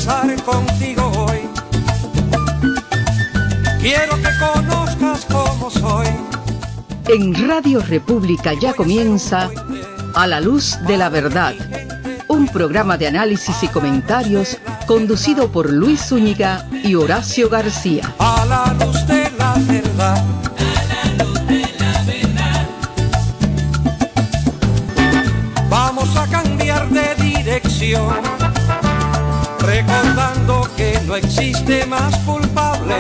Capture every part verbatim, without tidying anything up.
conversar contigo hoy. Quiero que conozcas cómo soy. En Radio República ya comienza A la Luz de la Verdad, un programa de análisis y comentarios conducido por Luis Zúñiga y Horacio García. A la luz de la verdad. A la luz de la verdad. Vamos a cambiar de dirección, recordando que no existe más culpable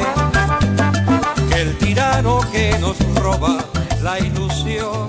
que el tirano que nos roba la ilusión.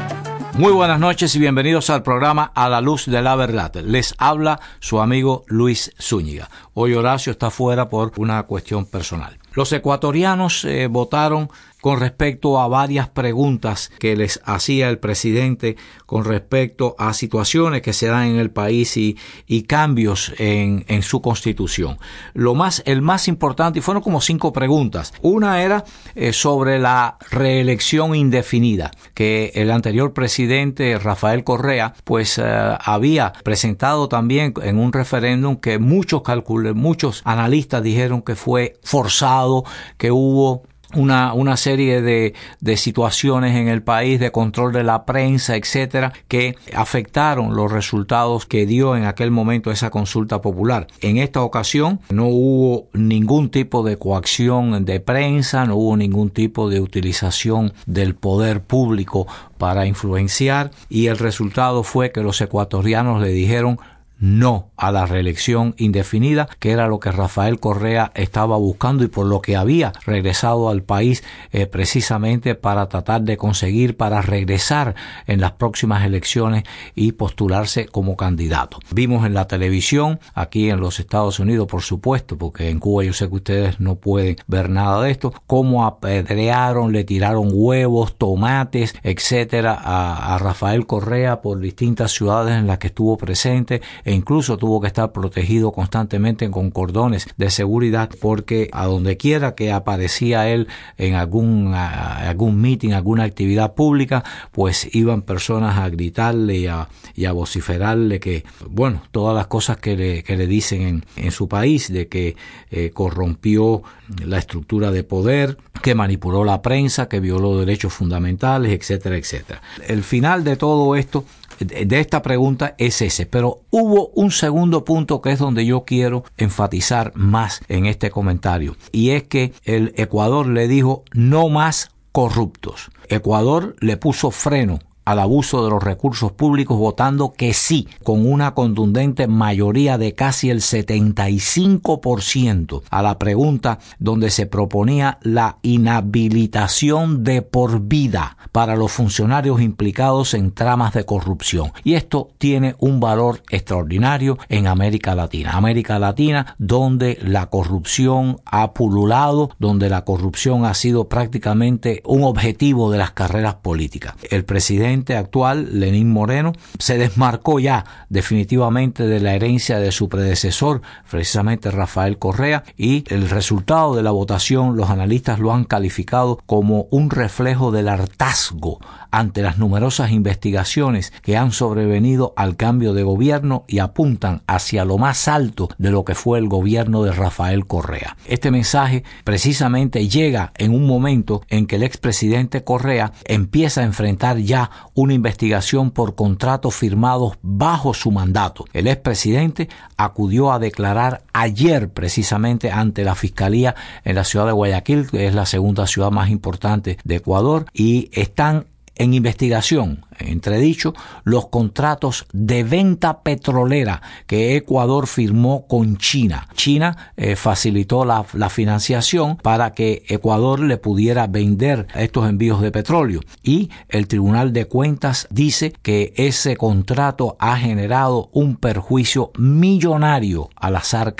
Muy buenas noches y bienvenidos al programa A la Luz de la Verdad. Les habla su amigo Luis Zúñiga. Hoy Horacio está fuera por una cuestión personal. Los ecuatorianos eh, votaron con respecto a varias preguntas que les hacía el presidente con respecto a situaciones que se dan en el país y, y cambios en, en su constitución. Lo más, el más importante, y fueron como cinco preguntas. Una era eh, sobre la reelección indefinida, que el anterior presidente Rafael Correa pues eh, había presentado también en un referéndum que muchos calculan, muchos analistas dijeron que fue forzado, que hubo Una, una serie de, de situaciones en el país, de control de la prensa, etcétera, que afectaron los resultados que dio en aquel momento esa consulta popular. En esta ocasión no hubo ningún tipo de coacción de prensa, no hubo ningún tipo de utilización del poder público para influenciar, y el resultado fue que los ecuatorianos le dijeron no a la reelección indefinida, que era lo que Rafael Correa estaba buscando y por lo que había regresado al país eh, precisamente para tratar de conseguir, para regresar en las próximas elecciones y postularse como candidato. Vimos en la televisión, aquí en los Estados Unidos, por supuesto, porque en Cuba yo sé que ustedes no pueden ver nada de esto, cómo apedrearon, le tiraron huevos, tomates, etcétera, a, a Rafael Correa por distintas ciudades en las que estuvo presente, e incluso tuvo que estar protegido constantemente con cordones de seguridad, porque a donde quiera que aparecía él en algún, a, algún meeting, alguna actividad pública, pues iban personas a gritarle y a, y a vociferarle que, bueno, todas las cosas que le, que le dicen en, en su país, de que eh, corrompió la estructura de poder, que manipuló la prensa, que violó derechos fundamentales, etcétera, etcétera. El final de todo esto, de esta pregunta, es ese, pero hubo un segundo punto que es donde yo quiero enfatizar más en este comentario, y es que el Ecuador le dijo no más corruptos. Ecuador le puso freno al abuso de los recursos públicos votando que sí, con una contundente mayoría de casi el setenta y cinco por ciento a la pregunta donde se proponía la inhabilitación de por vida para los funcionarios implicados en tramas de corrupción. Y esto tiene un valor extraordinario en América Latina. América Latina, donde la corrupción ha pululado, donde la corrupción ha sido prácticamente un objetivo de las carreras políticas. El presidente actual, Lenín Moreno, se desmarcó ya definitivamente de la herencia de su predecesor, precisamente Rafael Correa, y el resultado de la votación los analistas lo han calificado como un reflejo del hartazgo ante las numerosas investigaciones que han sobrevenido al cambio de gobierno y apuntan hacia lo más alto de lo que fue el gobierno de Rafael Correa. Este mensaje precisamente llega en un momento en que el expresidente Correa empieza a enfrentar ya una investigación por contratos firmados bajo su mandato. El expresidente acudió a declarar ayer precisamente ante la Fiscalía en la ciudad de Guayaquil, que es la segunda ciudad más importante de Ecuador, y están en investigación, entredicho, los contratos de venta petrolera que Ecuador firmó con China. China eh, facilitó la, la financiación para que Ecuador le pudiera vender estos envíos de petróleo, y el Tribunal de Cuentas dice que ese contrato ha generado un perjuicio millonario a las arcas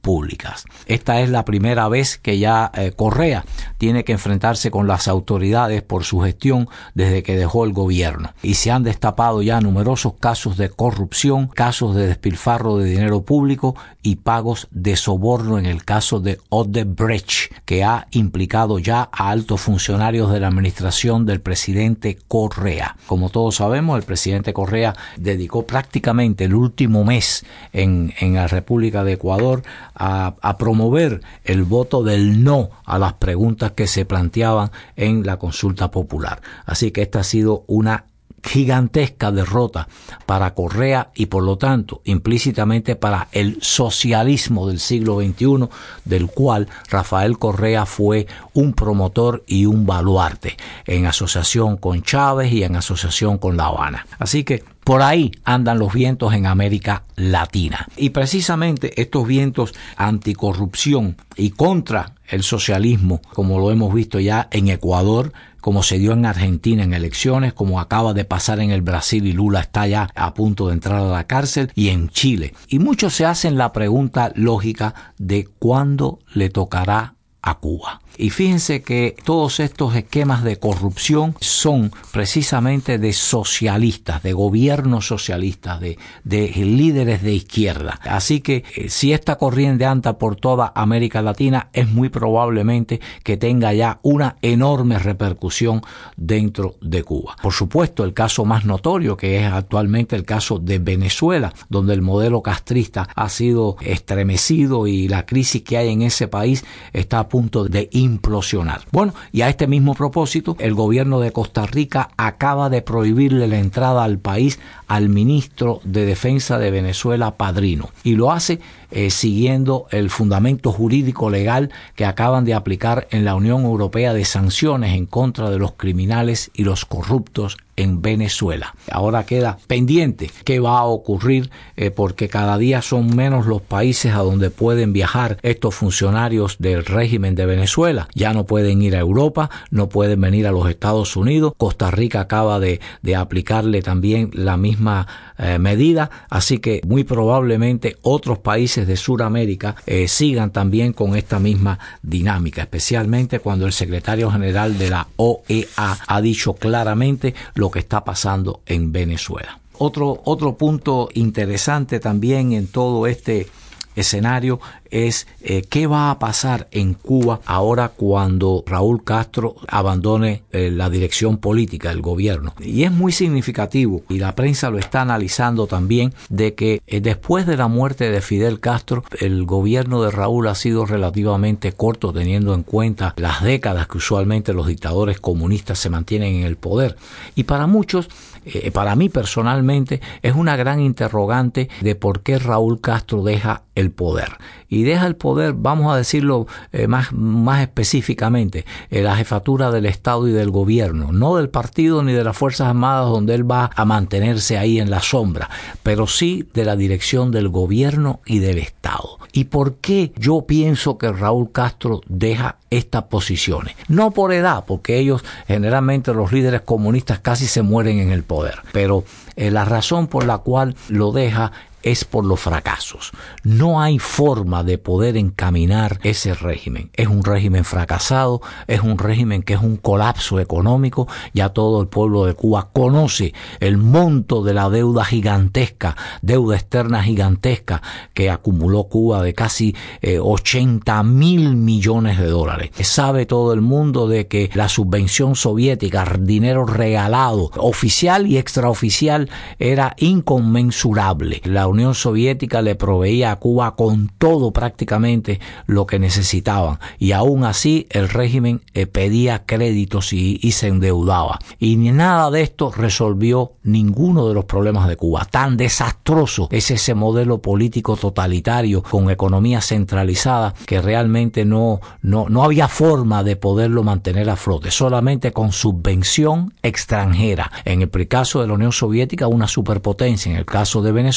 públicas. Esta es la primera vez que ya eh, Correa tiene que enfrentarse con las autoridades por su gestión desde que dejó el gobierno. Y se han destapado ya numerosos casos de corrupción, casos de despilfarro de dinero público y pagos de soborno en el caso de Odebrecht, que ha implicado ya a altos funcionarios de la administración del presidente Correa. Como todos sabemos, el presidente Correa dedicó prácticamente el último mes en, en la República de Ecuador a, a promover el voto del no a las preguntas que se planteaban en la consulta popular. Así que esta ha sido una gigantesca derrota para Correa y por lo tanto implícitamente para el socialismo del siglo veintiuno, del cual Rafael Correa fue un promotor y un baluarte en asociación con Chávez y en asociación con La Habana. Así que por ahí andan los vientos en América Latina. Y precisamente estos vientos anticorrupción y contra el socialismo, como lo hemos visto ya en Ecuador, como se dio en Argentina en elecciones, como acaba de pasar en el Brasil y Lula está ya a punto de entrar a la cárcel, y en Chile. Y muchos se hacen la pregunta lógica de cuándo le tocará a Cuba. Y fíjense que todos estos esquemas de corrupción son precisamente de socialistas, de gobiernos socialistas, de, de líderes de izquierda. Así que eh, si esta corriente anda por toda América Latina, es muy probablemente que tenga ya una enorme repercusión dentro de Cuba. Por supuesto, el caso más notorio, que es actualmente el caso de Venezuela, donde el modelo castrista ha sido estremecido y la crisis que hay en ese país está a punto de implosionar. Bueno, y a este mismo propósito, el gobierno de Costa Rica acaba de prohibirle la entrada al país al ministro de Defensa de Venezuela, Padrino, y lo hace eh, siguiendo el fundamento jurídico legal que acaban de aplicar en la Unión Europea de sanciones en contra de los criminales y los corruptos en Venezuela. Ahora queda pendiente qué va a ocurrir eh, porque cada día son menos los países a donde pueden viajar estos funcionarios del régimen de Venezuela. Ya no pueden ir a Europa, no pueden venir a los Estados Unidos. Costa Rica acaba de, de aplicarle también la misma eh, medida, así que muy probablemente otros países de Sudamérica eh, sigan también con esta misma dinámica, especialmente cuando el secretario general de la O E A ha dicho claramente lo que está pasando en Venezuela. Otro, otro punto interesante también en todo este escenario es eh, qué va a pasar en Cuba ahora cuando Raúl Castro abandone eh, la dirección política del gobierno. Y es muy significativo, y la prensa lo está analizando también, de que eh, después de la muerte de Fidel Castro, el gobierno de Raúl ha sido relativamente corto, teniendo en cuenta las décadas que usualmente los dictadores comunistas se mantienen en el poder. Y para muchos, eh, para mí personalmente, es una gran interrogante de por qué Raúl Castro deja el poder. Y deja el poder, vamos a decirlo eh, más, más específicamente, eh, la jefatura del Estado y del gobierno, no del partido ni de las Fuerzas Armadas, donde él va a mantenerse ahí en la sombra, pero sí de la dirección del gobierno y del Estado. ¿Y por qué yo pienso que Raúl Castro deja estas posiciones? No por edad, porque ellos, generalmente los líderes comunistas casi se mueren en el poder, pero eh, la razón por la cual lo deja es por los fracasos. No hay forma de poder encaminar ese régimen. Es un régimen fracasado, es un régimen que es un colapso económico. Ya todo el pueblo de Cuba conoce el monto de la deuda gigantesca, deuda externa gigantesca que acumuló Cuba de casi eh, ochenta mil millones de dólares. Sabe todo el mundo de que la subvención soviética, dinero regalado, oficial y extraoficial, era inconmensurable. La Unión Soviética le proveía a Cuba con todo prácticamente lo que necesitaban, y aún así el régimen eh, pedía créditos y, y se endeudaba, y ni nada de esto resolvió ninguno de los problemas de Cuba. Tan desastroso es ese modelo político totalitario con economía centralizada que realmente no, no, no había forma de poderlo mantener a flote, solamente con subvención extranjera. En el caso de la Unión Soviética, una superpotencia; en el caso de Venezuela,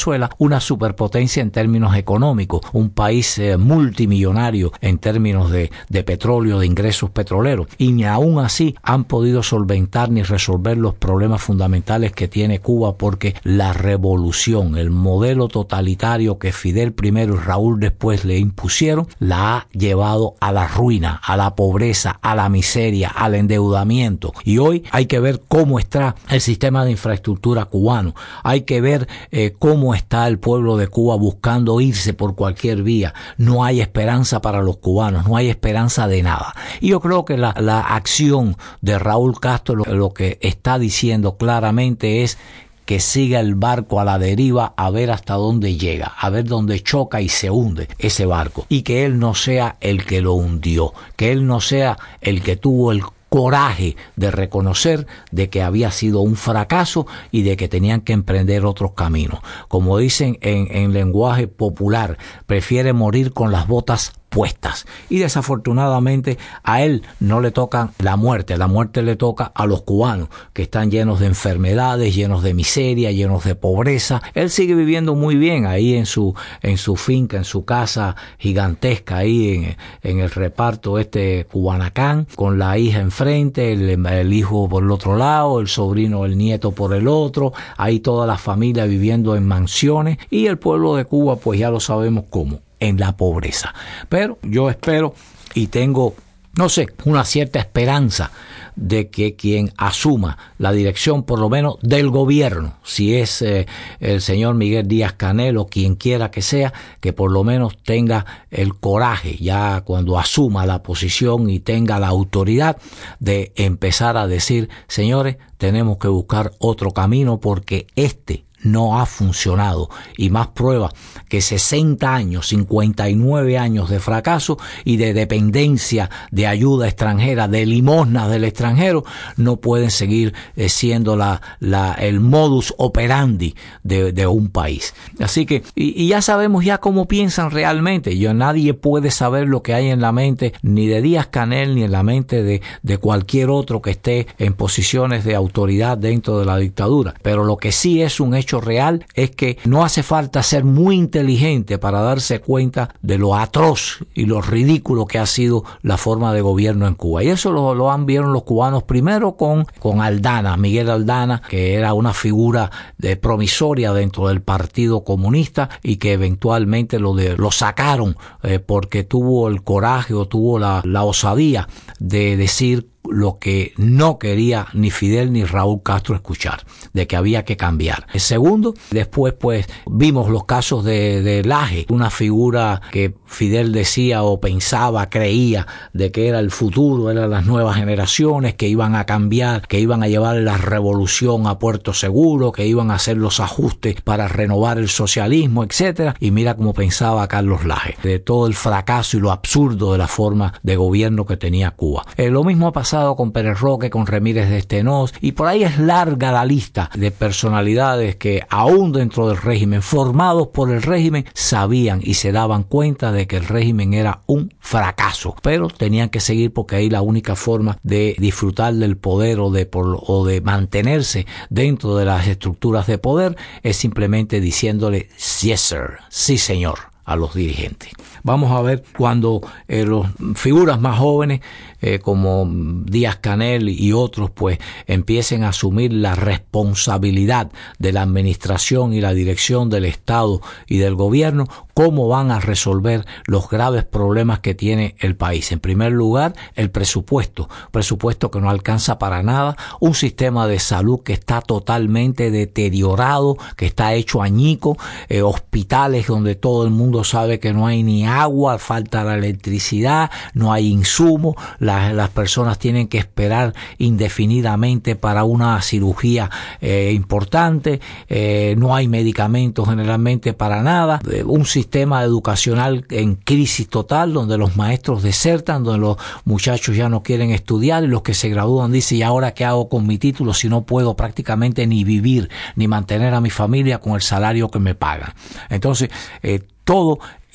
una superpotencia en términos económicos, un país eh, multimillonario en términos de, de petróleo, de ingresos petroleros, y ni aún así han podido solventar ni resolver los problemas fundamentales que tiene Cuba, porque la revolución, el modelo totalitario que Fidel primero y Raúl después le impusieron, la ha llevado a la ruina, a la pobreza, a la miseria, al endeudamiento. Y hoy hay que ver cómo está el sistema de infraestructura cubano, hay que ver eh, cómo está el pueblo de Cuba buscando irse por cualquier vía. No hay esperanza para los cubanos, no hay esperanza de nada. Y yo creo que la, la acción de Raúl Castro lo, lo que está diciendo claramente es que siga el barco a la deriva, a ver hasta dónde llega, a ver dónde choca y se hunde ese barco, y que él no sea el que lo hundió, que él no sea el que tuvo el coraje de reconocer de que había sido un fracaso y de que tenían que emprender otros caminos. Como dicen en, en lenguaje popular, prefiere morir con las botas puestas. Y desafortunadamente a él no le toca la muerte, la muerte le toca a los cubanos, que están llenos de enfermedades, llenos de miseria, llenos de pobreza. Él sigue viviendo muy bien ahí en su en su finca, en su casa gigantesca, ahí en, en el reparto este Cubanacán, con la hija enfrente, el, el hijo por el otro lado, el sobrino, el nieto por el otro, ahí toda la familia viviendo en mansiones, y el pueblo de Cuba pues ya lo sabemos cómo, en la pobreza. Pero yo espero y tengo, no sé, una cierta esperanza de que quien asuma la dirección, por lo menos del gobierno, si es eh, el señor Miguel Díaz-Canel o quien quiera que sea, que por lo menos tenga el coraje, ya cuando asuma la posición y tenga la autoridad, de empezar a decir: señores, tenemos que buscar otro camino, porque este no ha funcionado. Y más prueba que sesenta años, cincuenta y nueve años de fracaso y de dependencia de ayuda extranjera, de limosnas del extranjero, no pueden seguir eh, siendo la, la, el modus operandi de, de un país. Así que, y, y ya sabemos ya cómo piensan realmente. Yo, nadie puede saber lo que hay en la mente ni de Díaz-Canel ni en la mente de, de cualquier otro que esté en posiciones de autoridad dentro de la dictadura. Pero lo que sí es un hecho real es que no hace falta ser muy inteligente para darse cuenta de lo atroz y lo ridículo que ha sido la forma de gobierno en Cuba. Y eso lo, lo han vieron los cubanos primero con, con Aldana, Miguel Aldana, que era una figura de promisoria dentro del Partido Comunista y que eventualmente lo, de, lo sacaron eh, porque tuvo el coraje o tuvo la, la osadía de decir lo que no quería ni Fidel ni Raúl Castro escuchar, de que había que cambiar. El segundo, después pues vimos los casos de, de Laje, una figura que Fidel decía o pensaba, creía de que era el futuro, eran las nuevas generaciones que iban a cambiar, que iban a llevar la revolución a puerto seguro, que iban a hacer los ajustes para renovar el socialismo, etcétera. Y mira cómo pensaba Carlos Laje, de todo el fracaso y lo absurdo de la forma de gobierno que tenía Cuba. Eh, lo mismo ha pasado con Pérez Roque, con Remírez de Stenós, y por ahí es larga la lista de personalidades que aún dentro del régimen, formados por el régimen, sabían y se daban cuenta de que el régimen era un fracaso, pero tenían que seguir porque ahí la única forma de disfrutar del poder o de, por, o de mantenerse dentro de las estructuras de poder es simplemente diciéndole yes sir, sí señor, a los dirigentes. Vamos a ver cuando eh, los figuras más jóvenes eh, como Díaz-Canel y otros pues empiecen a asumir la responsabilidad de la administración y la dirección del Estado y del gobierno, cómo van a resolver los graves problemas que tiene el país. En primer lugar, el presupuesto, presupuesto que no alcanza para nada, un sistema de salud que está totalmente deteriorado, que está hecho añico, eh, hospitales donde todo el mundo sabe que no hay ni agua, falta la electricidad, no hay insumos, las, las personas tienen que esperar indefinidamente para una cirugía eh, importante, eh, no hay medicamentos generalmente para nada, eh, un sistema educacional en crisis total donde los maestros desertan, donde los muchachos ya no quieren estudiar y los que se gradúan dicen: ¿y ahora qué hago con mi título si no puedo prácticamente ni vivir ni mantener a mi familia con el salario que me pagan? Entonces, eh, todo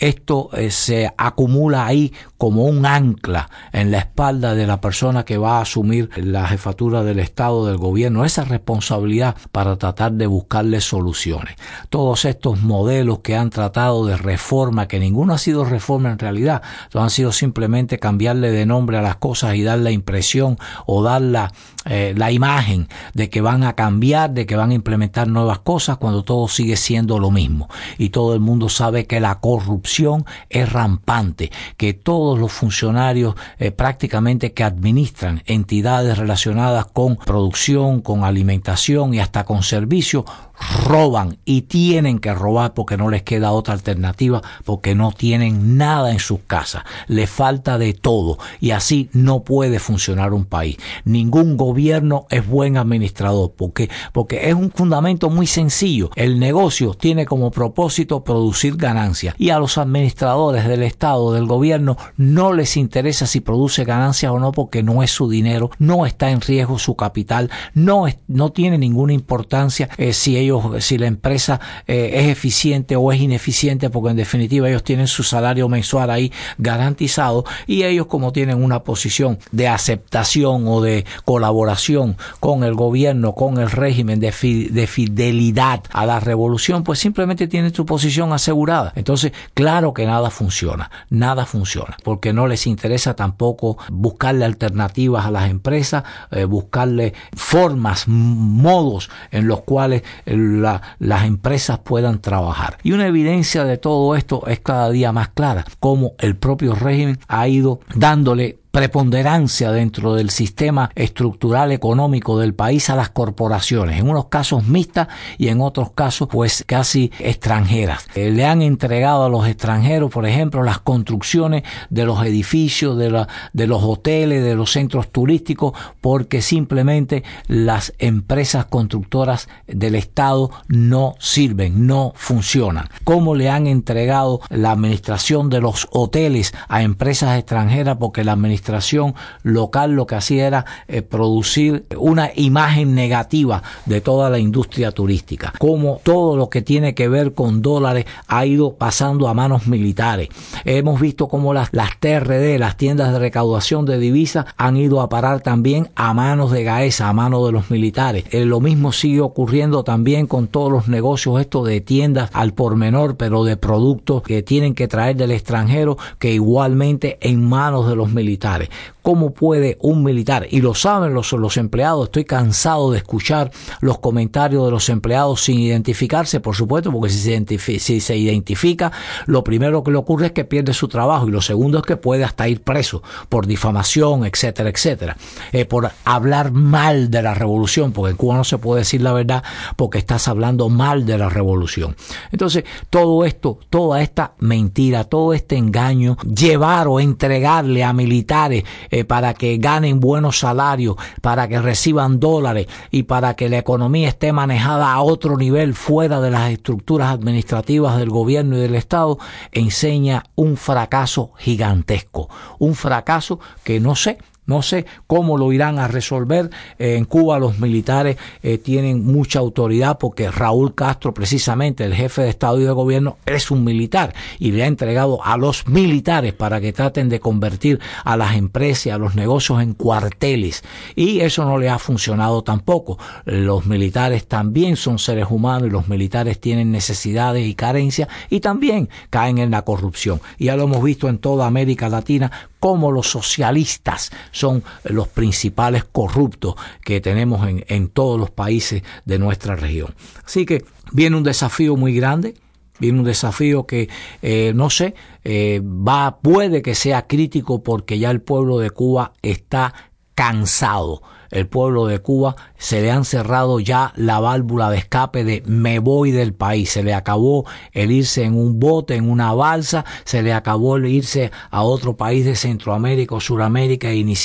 esto eh, se acumula ahí como un ancla en la espalda de la persona que va a asumir la jefatura del Estado, del gobierno, esa responsabilidad para tratar de buscarle soluciones. Todos estos modelos que han tratado de reforma, que ninguno ha sido reforma en realidad, han sido simplemente cambiarle de nombre a las cosas y dar la impresión o dar la, eh, la imagen de que van a cambiar, de que van a implementar nuevas cosas, cuando todo sigue siendo lo mismo. Y todo el mundo sabe que la corrupción es rampante, que todos los funcionarios eh, prácticamente que administran entidades relacionadas con producción, con alimentación y hasta con servicios, roban y tienen que robar porque no les queda otra alternativa, porque no tienen nada en sus casas, les falta de todo y así no puede funcionar un país. Ningún gobierno es buen administrador porque, porque es un fundamento muy sencillo. El negocio tiene como propósito producir ganancias y a los administradores del Estado, del gobierno, no les interesa si produce ganancias o no, porque no es su dinero, no está en riesgo su capital, no, es, no tiene ninguna importancia eh, si ellos si la empresa eh, es eficiente o es ineficiente, porque en definitiva ellos tienen su salario mensual ahí garantizado y ellos, como tienen una posición de aceptación o de colaboración con el gobierno, con el régimen, de, fi, de fidelidad a la revolución, pues simplemente tienen su posición asegurada. Entonces, claro que nada funciona, nada funciona, porque no les interesa tampoco buscarle alternativas a las empresas, eh, buscarle formas, modos en los cuales La, las empresas puedan trabajar. Y una evidencia de todo esto es cada día más clara, cómo el propio régimen ha ido dándole preponderancia dentro del sistema estructural económico del país a las corporaciones, en unos casos mixtas y en otros casos pues casi extranjeras. Eh, le han entregado a los extranjeros, por ejemplo, las construcciones de los edificios, de, la, de los hoteles, de los centros turísticos, porque simplemente las empresas constructoras del Estado no sirven, no funcionan. ¿Cómo le han entregado la administración de los hoteles a empresas extranjeras? Porque la administración administración local lo que hacía era eh, producir una imagen negativa de toda la industria turística. Como todo lo que tiene que ver con dólares ha ido pasando a manos militares. Hemos visto cómo las, las T R D, las tiendas de recaudación de divisas, han ido a parar también a manos de Gaesa, a manos de los militares. Eh, lo mismo sigue ocurriendo también con todos los negocios estos de tiendas al por menor, pero de productos que tienen que traer del extranjero, que igualmente en manos de los militares. ¿Cómo puede un militar? Y lo saben los, los empleados. Estoy cansado de escuchar los comentarios de los empleados sin identificarse, por supuesto, porque si se, identifica, si se identifica, lo primero que le ocurre es que pierde su trabajo y lo segundo es que puede hasta ir preso por difamación, etcétera, etcétera. Eh, por hablar mal de la revolución, porque en Cuba no se puede decir la verdad porque estás hablando mal de la revolución. Entonces, todo esto, toda esta mentira, todo este engaño, llevar o entregarle a militares eh, para que ganen buenos salarios, para que reciban dólares y para que la economía esté manejada a otro nivel fuera de las estructuras administrativas del gobierno y del Estado, enseña un fracaso gigantesco, un fracaso que no sé No sé cómo lo irán a resolver. Eh, en Cuba los militares eh, tienen mucha autoridad porque Raúl Castro, precisamente el jefe de Estado y de Gobierno, es un militar y le ha entregado a los militares para que traten de convertir a las empresas y a los negocios en cuarteles. Y eso no le ha funcionado tampoco. Los militares también son seres humanos y los militares tienen necesidades y carencias y también caen en la corrupción. Y ya lo hemos visto en toda América Latina, cómo los socialistas son los principales corruptos que tenemos en, en todos los países de nuestra región. Así que viene un desafío muy grande, viene un desafío que, eh, no sé, eh, va, puede que sea crítico porque ya el pueblo de Cuba está cansado. El pueblo de Cuba se le han cerrado ya la válvula de escape de me voy del país. Se le acabó el irse en un bote, en una balsa, se le acabó el irse a otro país de Centroamérica o Suramérica e iniciar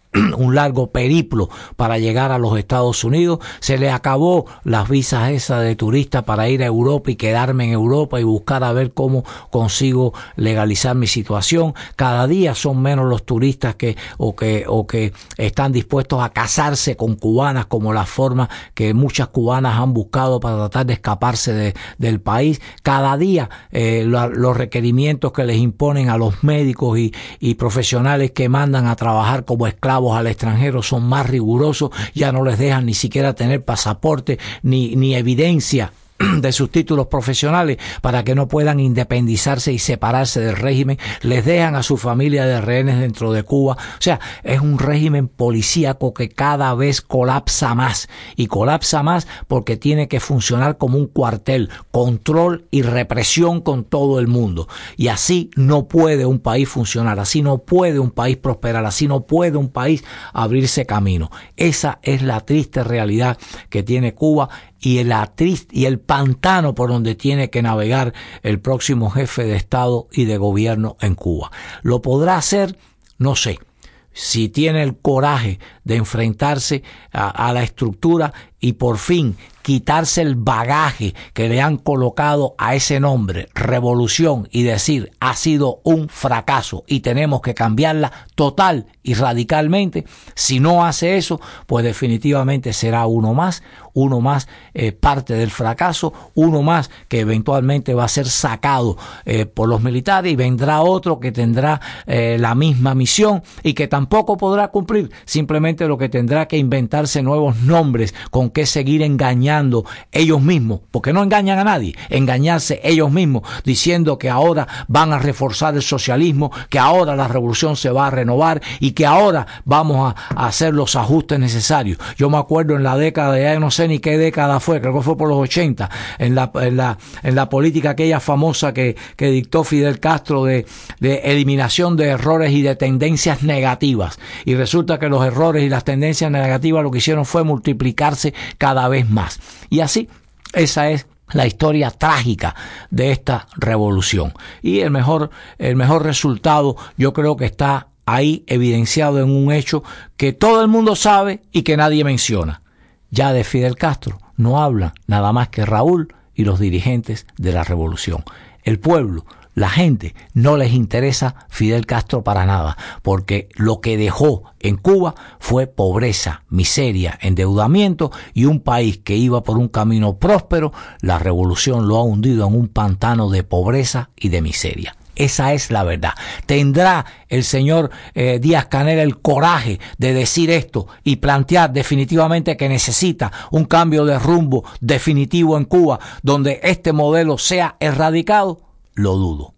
un largo periplo para llegar a los Estados Unidos. Se le acabó las visas esas de turista para ir a Europa y quedarme en Europa y buscar a ver cómo consigo legalizar mi situación. Cada día son menos los turistas que o que o que están dispuestos a casarse con cubanas, como la forma que muchas cubanas han buscado para tratar de escaparse de, del país. Cada día eh, lo, los requerimientos que les imponen a los médicos y, y profesionales que mandan a trabajar como esclavos al extranjero son más rigurosos. Ya no les dejan ni siquiera tener pasaporte ni, ni evidencia de sus títulos profesionales para que no puedan independizarse y separarse del régimen. Les dejan a su familia de rehenes dentro de Cuba. O sea, es un régimen policíaco que cada vez colapsa más, y colapsa más porque tiene que funcionar como un cuartel, control y represión con todo el mundo. Y así no puede un país funcionar, así no puede un país prosperar, así no puede un país abrirse camino. Esa es la triste realidad que tiene Cuba y el, y el pantano por donde tiene que navegar el próximo jefe de Estado y de gobierno en Cuba. ¿Lo podrá hacer? No sé. Si tiene el coraje de enfrentarse a, a la estructura y por fin quitarse el bagaje que le han colocado a ese nombre, revolución, y decir ha sido un fracaso y tenemos que cambiarla total y radicalmente. Si no hace eso, pues definitivamente será uno más, uno más eh, parte del fracaso, uno más que eventualmente va a ser sacado eh, por los militares, y vendrá otro que tendrá eh, la misma misión y que tampoco podrá cumplir. Simplemente lo que tendrá que inventarse nuevos nombres con que seguir engañando ellos mismos, porque no engañan a nadie, engañarse ellos mismos diciendo que ahora van a reforzar el socialismo, que ahora la revolución se va a renovar y que ahora vamos a, a hacer los ajustes necesarios. Yo me acuerdo en la década, ya no sé ni qué década fue, creo que fue por los ochenta, en la, en la, en la política aquella famosa que, que dictó Fidel Castro de, de eliminación de errores y de tendencias negativas. Y resulta que los errores y las tendencias negativas lo que hicieron fue multiplicarse cada vez más. Y así, esa es la historia trágica de esta revolución. Y el mejor, el mejor resultado yo creo que está ahí evidenciado en un hecho que todo el mundo sabe y que nadie menciona. Ya de Fidel Castro no hablan nada más que Raúl y los dirigentes de la revolución. El pueblo, la gente, no les interesa Fidel Castro para nada, porque lo que dejó en Cuba fue pobreza, miseria, endeudamiento y un país que iba por un camino próspero. La revolución lo ha hundido en un pantano de pobreza y de miseria. Esa es la verdad. ¿Tendrá el señor eh, Díaz-Canel el coraje de decir esto y plantear definitivamente que necesita un cambio de rumbo definitivo en Cuba, donde este modelo sea erradicado? Lo dudo.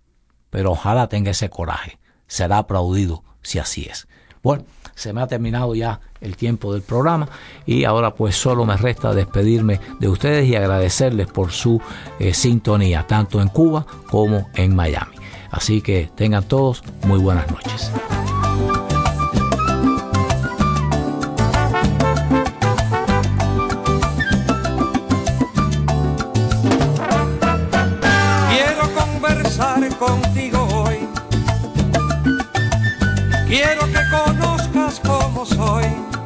Pero ojalá tenga ese coraje. Será aplaudido si así es. Bueno, se me ha terminado ya el tiempo del programa y ahora pues solo me resta despedirme de ustedes y agradecerles por su eh, sintonía, tanto en Cuba como en Miami. Así que tengan todos muy buenas noches. Quiero conversar contigo hoy. Quiero que conozcas cómo soy.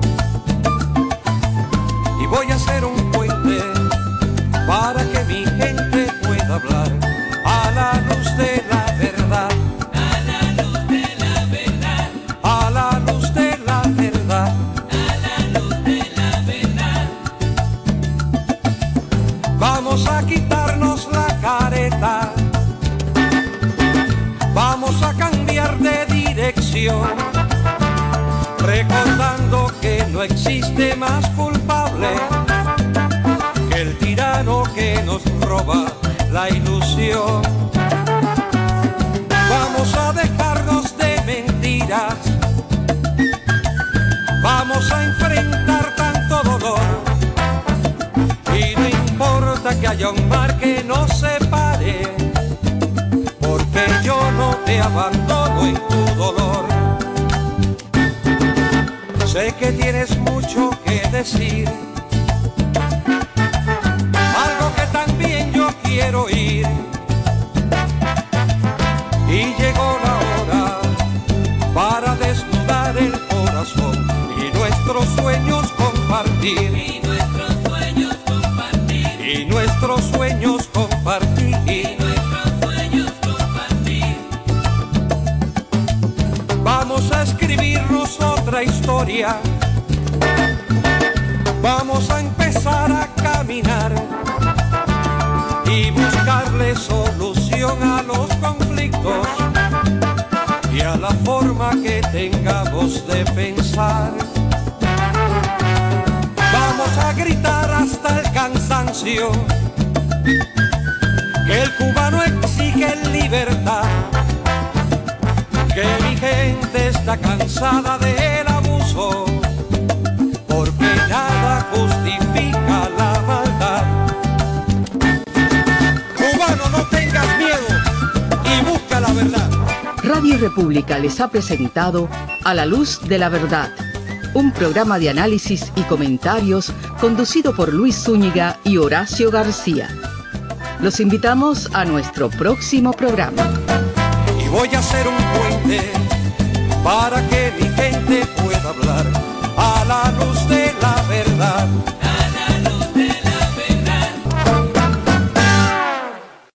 Y voy a hacer un puente para que mi gente pueda hablar a la luz de la verdad. A la luz de la verdad. A la luz de la verdad. A la luz de la verdad. Vamos a quitarnos la careta. Vamos a cambiar de dirección, recordando que no existe más culpable que el tirano que nos roba la ilusión. Vamos a dejarnos de mentiras, vamos a enfrentar tanto dolor, y no importa que haya un mar que nos separe, porque yo no te abandono en tu dolor. Sé que tienes mucho que decir, algo que también yo quiero oír, y llegó la hora para desnudar el corazón. compartir. y nuestros sueños compartir, Y nuestros sueños compartir. y nuestros sueños compartir. Vamos a escribirnos otra historia. Vamos a empezar a caminar y buscarle solución a los conflictos y a la forma que tengamos de pensar. Vamos a gritar hasta el cansancio que el cubano exige libertad, que mi gente está cansada del abuso, porque nada justifica la maldad. Cubano, no tengas miedo y busca la verdad. Radio República les ha presentado A la Luz de la Verdad, un programa de análisis y comentarios conducido por Luis Zúñiga y Horacio García. Los invitamos a nuestro próximo programa. Y voy a hacer un puente para que mi gente pueda hablar a la luz de la verdad.